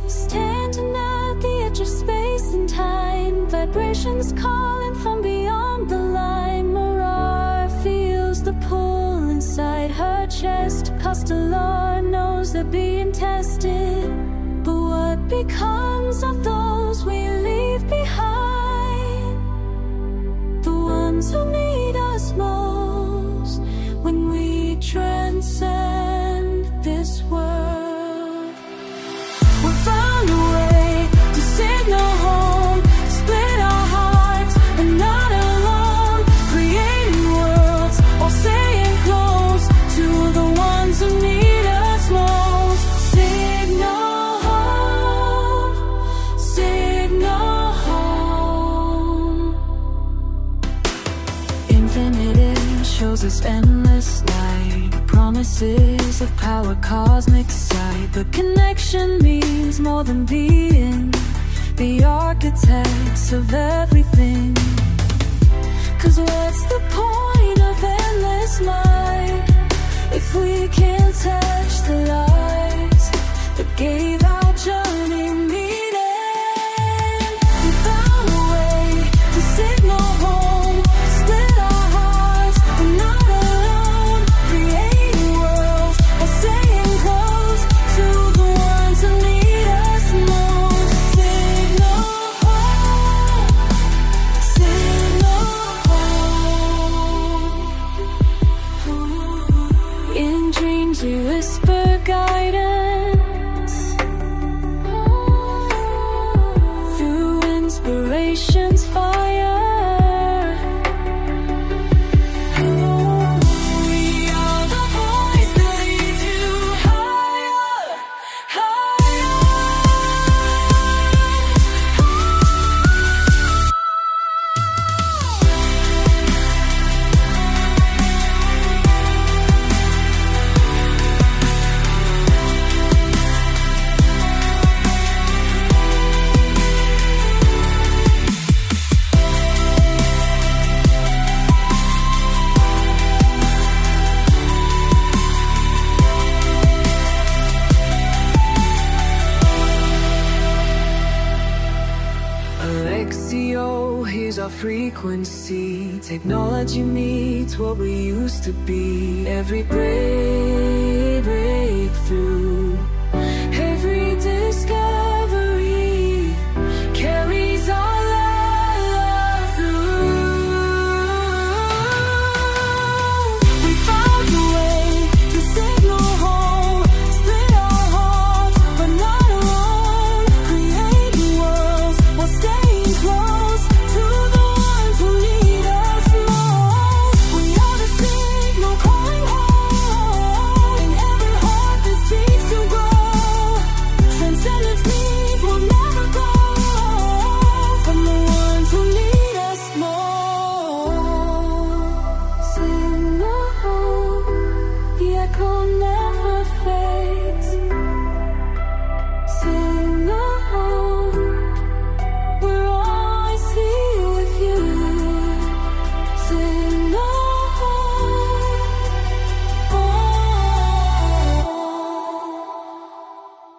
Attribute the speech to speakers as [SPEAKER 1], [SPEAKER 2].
[SPEAKER 1] standing at the edge of space and time, vibrations calling from beyond the line. Mirage feels the pull inside her chest. Costellar knows they're being tested, but what becomes of those we leave behind? The ones who need us most when we transcend this world. We found a way to signal home, split our hearts and not alone, creating worlds while staying close to the ones who need us most. Signal home, signal home. Infinity shows us endless light, promises of power, cosmic sight. But connection means more than being the architects of everything. 'Cause what's the point of endless light if we can't touch the lights that gave our journey meaning? We found a way to signal home, split our hearts, we're not alone, creating worlds while staying close to the ones who need us most. Signal home, signal home. In dreams we whisper guidance, through inspiration's fire. We are the voice that leads you higher, higher. Alexio, here's our frequency. Technology meets what we used to be. Every breakthrough